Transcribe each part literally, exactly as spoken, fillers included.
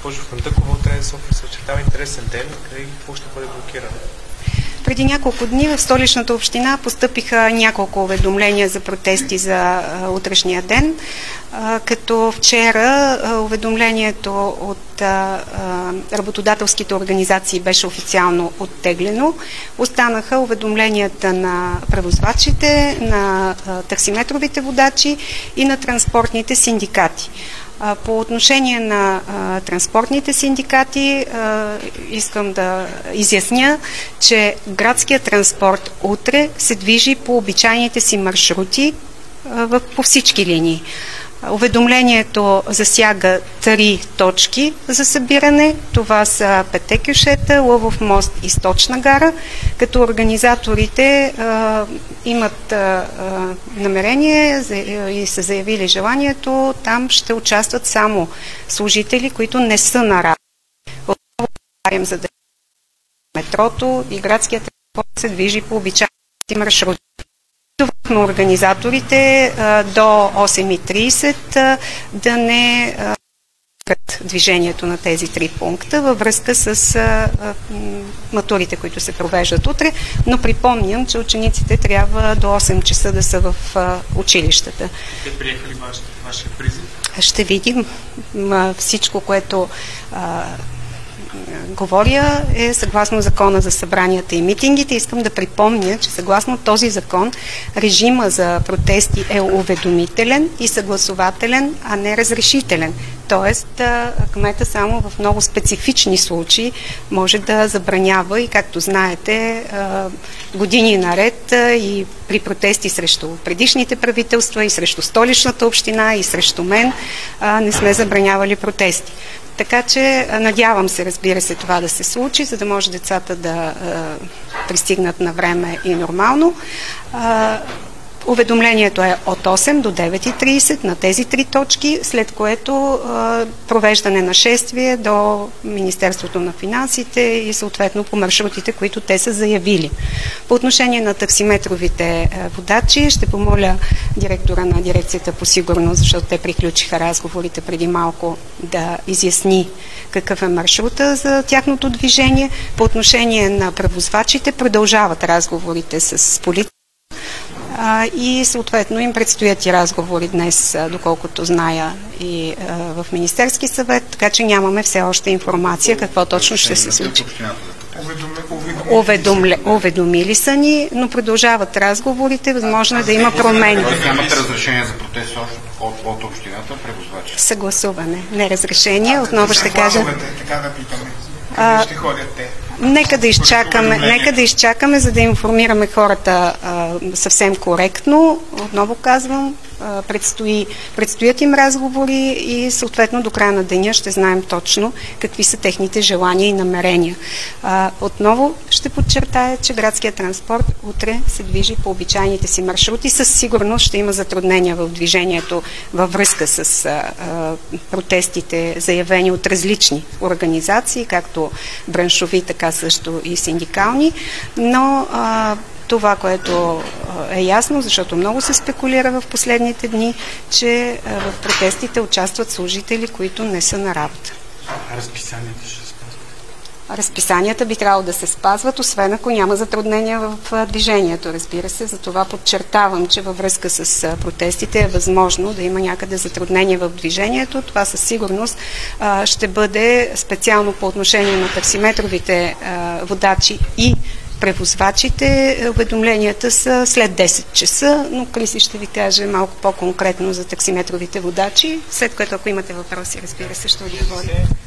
Госпожо Фандъкова, от РН София се очертава интересен ден. Къде какво ще бъде блокирано? Преди няколко дни в Столичната община постъпиха няколко уведомления за протести за а, утрешния ден, а, като вчера а, уведомлението от а, а, работодателските организации беше официално оттеглено. Останаха уведомленията на превозвачите, на а, таксиметровите водачи и на транспортните синдикати. По отношение на а, транспортните синдикати а, искам да изясня, че градският транспорт утре се движи по обичайните си маршрути а, в, по всички линии. Уведомлението засяга три точки за събиране. Това са Петте кьошета, Лъвов мост и Сточна гара, като организаторите а, имат а, намерение и са заявили желанието. Там ще участват само служители, които не са на работа. Отново говорим за да метрото и градският транспорт се движи по обичайните си маршрути. На организаторите а, до осем и трийсет а, да не спрат движението на тези три пункта във връзка с а, а, матурите, които се провеждат утре, но припомням, че учениците трябва до осем часа да са в а, училищата. Те приеха ли ваш, вашия призив? Ще видим. Всичко, което а, говоря, е съгласно закона за събранията и митингите. Искам да припомня, че съгласно този закон режима за протести е уведомителен и съгласователен, а не разрешителен. Тоест, кмета само в много специфични случаи може да забранява и, както знаете, години наред и при протести срещу предишните правителства и срещу Столичната община и срещу мен не сме забранявали протести. Така че надявам се, разбира се, това да се случи, за да може децата да а, пристигнат на време и нормално. А, уведомлението е от осем до девет и трийсет на тези три точки, след което а, провеждане на шествие до Министерството на финансите и съответно по маршрутите, които те са заявили. По отношение на таксиметровите а, водачи, ще помоля директора на дирекцията по сигурност, защото те приключиха разговорите преди малко, да изясни какъв е маршрута за тяхното движение. По отношение на превозвачите продължават разговорите с полиция и съответно им предстоят и разговори днес, доколкото зная, и а, в Министерски съвет, така че нямаме все още информация какво точно ще се случи. Уведомле, уведомили са ни, но продължават разговорите, възможно е да има промени. Нямате разрешение за протест от, от общината, превозвачи? Съгласуване, не разрешение, отново ще кажа. Така да питаме. Къде ще ходят те? Нека да изчакаме, нека да изчакаме, за да информираме хората а, съвсем коректно. Отново казвам, а, предстои, предстоят им разговори и съответно до края на деня ще знаем точно какви са техните желания и намерения. А, отново ще подчертая, че градският транспорт утре се движи по обичайните си маршрути. Със сигурност ще има затруднения в движението във връзка с а, а, протестите, заявени от различни организации, както браншови, така също и синдикални, но а, това, което е ясно, защото много се спекулира в последните дни, че а, в протестите участват служители, които не са на работа. А разписанията ще спазват? Разписанията би трябвало да се спазват, освен ако няма затруднения в движението, разбира се. Затова подчертавам, че във връзка с протестите е възможно да има някъде затруднения в движението. Това със сигурност а, ще бъде специално по отношение на таксиметровите а, водачи и превозвачите. Уведомленията са след десет часа, но Криси ще ви каже малко по-конкретно за таксиметровите водачи, след което, ако имате въпроси, разбира се, ще отговоря.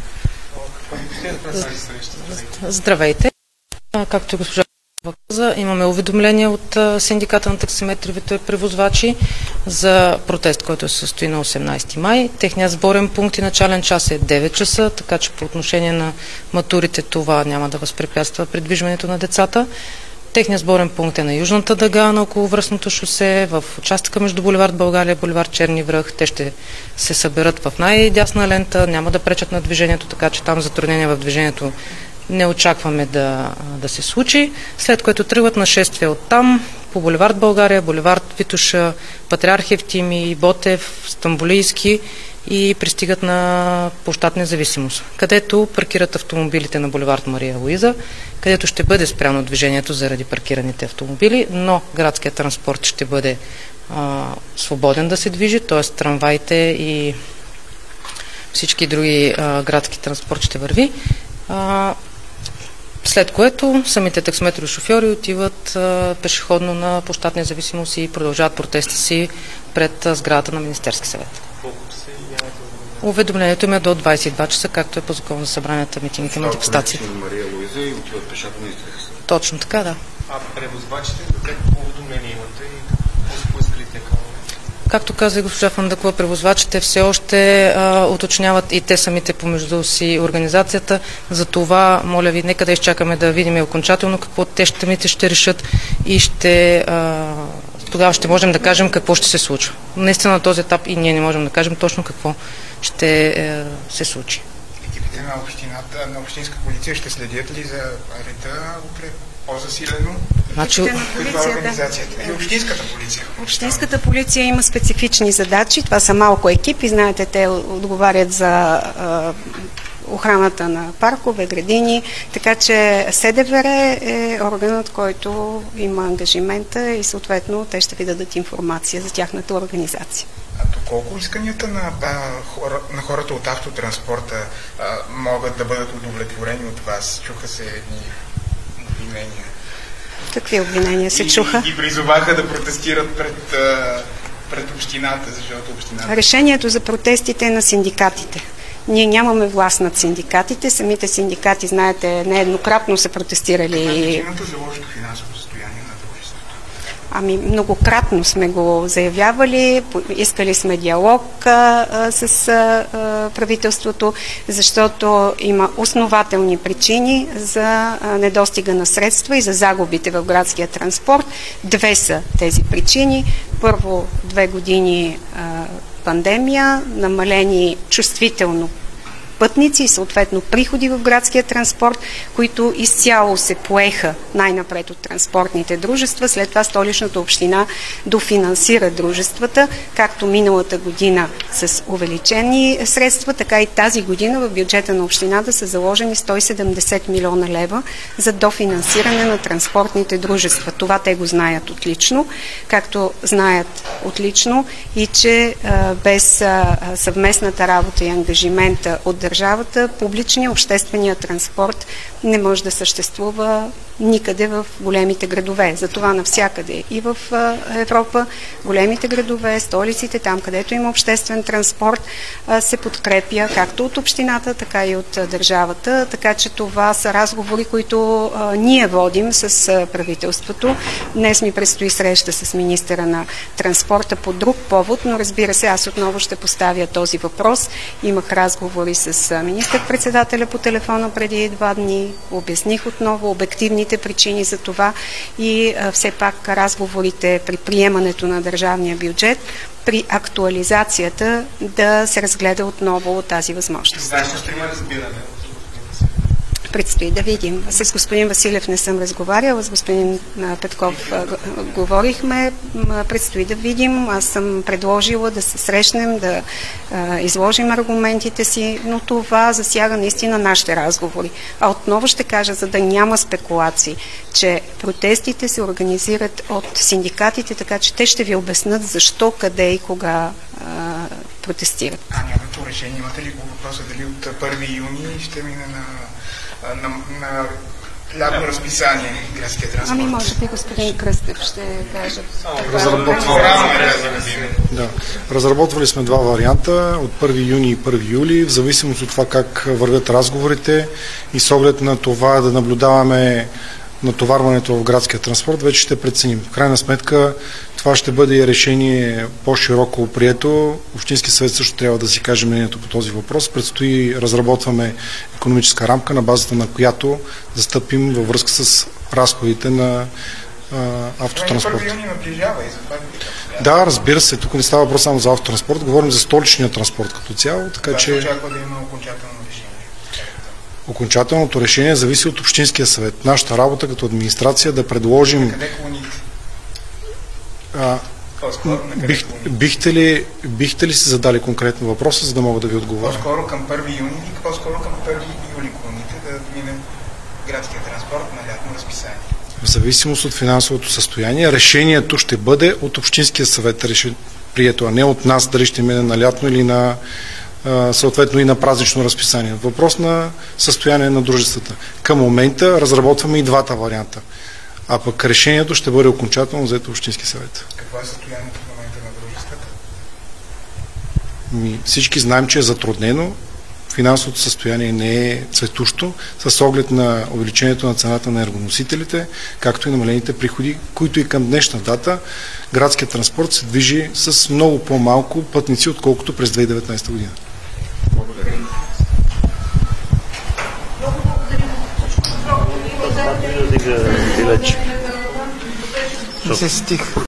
Здравейте. Както и госпожа каза, имаме уведомление от синдиката на таксиметровите превозвачи за протест, който се състои на осемнайсети май. Техният сборен пункт и начален час е девет часа, така че по отношение на матурите това няма да възпрепятства придвижването на децата. Техният сборен пункт е на Южната дъга, на околовръстното шосе, в участъка между булевард България и булевард Черни връх. Те ще се съберат в най-дясна лента, няма да пречат на движението, така че там затруднения в движението не очакваме да, да се случи. След което тръгват нашествия от там, по булевард България, булевард Витоша, Патриарх Евтимий, Ботев, Стамболийски и пристигат на площад Независимост, където паркират автомобилите на булевард Мария Луиза, където ще бъде спряно движението заради паркираните автомобили, но градският транспорт ще бъде а, свободен да се движи, т.е. трамваите и всички други а, градски транспорт ще върви. А, след което самите таксиметрови шофьори отиват а, пешеходно на площад Независимост и продължават протеста си пред а, сградата на Министерски съвет. Уведомлението им е до двадесет и два часа, както е по закон за събранията, митингите, манифестациите. Мария Луиза и отиват пеша по Министерски съвет. Точно така, да. А превозвачите, какво уведомление имате и какво са поискали те към? Както каза и госпожа Фандъкова, превозвачите все още а, уточняват и те самите помежду си организацията. За това, моля ви, нека да изчакаме да видим окончателно какво те ще, ще решат и ще, а, тогава ще можем да кажем какво ще се случва. Наистина на този етап и ние не можем да кажем точно какво ще е, се случи. Екипите на общината, на общинска полиция ще следят ли за реда утре по-засилено? Значи, Каква е организацията? И общинската полиция? Общинската полиция има специфични задачи. Това са малко екипи. Знаете, те отговарят за а, охраната на паркове, градини. Така че СДВР е органът, който има ангажимента и съответно те ще ви дадат информация за тяхната организация. А доколко исканията на, а, хора, на хората от автотранспорта а, могат да бъдат удовлетворени от вас? Чуха се едни обвинения. Какви обвинения се чуха? И, и призоваха да протестират пред, а, пред общината, защото общината... Решението за протестите е на синдикатите. Ние нямаме власт над синдикатите. Самите синдикати, знаете, нееднократно са протестирали. Това е причината за лошото финансово състояние на дружеството. Ами, многократно сме го заявявали, искали сме диалог а, а, с а, правителството, защото има основателни причини за а, недостига на средства и за загубите в градския транспорт. Две са тези причини. Първо, две години а, пандемия, намалени чувствително пътници и съответно приходи в градския транспорт, които изцяло се поеха най-напред от транспортните дружества. След това Столичната община дофинансира дружествата, както миналата година с увеличени средства, така и тази година в бюджета на общината са заложени сто и седемдесет милиона лева за дофинансиране на транспортните дружества. Това те го знаят отлично, както знаят отлично и че а, без а, съвместната работа и ангажимента от държавата, публичния, обществения транспорт не може да съществува никъде в големите градове. Затова навсякъде и в Европа големите градове, столиците, там където има обществен транспорт, се подкрепя както от общината, така и от държавата. Така че това са разговори, които ние водим с правителството. Днес ми предстои среща с министъра на транспорта по друг повод, но разбира се, аз отново ще поставя този въпрос. Имах разговори с министър-председателя по телефона преди два дни, обясних отново обективни причини за това и а, все пак разговорите при приемането на държавния бюджет, при актуализацията да се разгледа отново тази възможност. Знаеш, ще има разбиране. Предстои да видим. С господин Василев не съм разговаряла, с господин Петков говорихме. Предстои да видим. Аз съм предложила да се срещнем, да изложим аргументите си, но това засяга наистина нашите разговори. А отново ще кажа, за да няма спекулации, че протестите се организират от синдикатите, така че те ще ви обяснат защо, къде и кога протестират. А нямато решение. Имате ли по въпроса дали от първи юни ще мине на на, на лятно разписание градския транспорт? Ами може би господин Кръстев ще каже. Да. Разработвали сме два варианта от първи юни и първи юли, в зависимост от това как вървят разговорите и с оглед на това да наблюдаваме натоварването в градския транспорт, вече ще преценим. В крайна сметка това ще бъде решение по-широко прието. Общински съвет също трябва да си каже мнението по този въпрос. Предстои разработваме икономическа рамка, на базата на която да стъпим във връзка с разходите на а, автотранспорт. първи юни наближава и за това. Да, разбира се. Тук не става въпрос само за автотранспорт, говорим за столичния транспорт като цяло. Така да, че очаква да има окончателно решение. Окончателното решение зависи от Общинския съвет. Нашата работа като администрация да предложим... Къде клоните? А, По-скоро на къде Бих, клоните? бихте, ли, бихте ли си задали конкретно въпроса, за да мога да ви отговоря? По-скоро към първи юни или по-скоро към първи юли клоните да мине градския транспорт на лятно разписание? В зависимост от финансовото състояние, решението ще бъде от Общинския съвет реши, прието, а не от нас дали ще мине на лятно или на а, съответно и на празнично разписание. Въпрос на състояние на дружествата. Към момента разработваме и двата варианта, а пък решението ще бъде окончателно взето Общински съвет. Какво е състоянието в момента на дружествата? Ми, всички знаем, че е затруднено. Финансовото състояние не е цветущо, с оглед на увеличението на цената на енергоносителите, както и намалените приходи, които и към днешна дата градският транспорт се движи с много по-малко пътници, отколкото през две хиляди и деветнадесета година. Не се стих.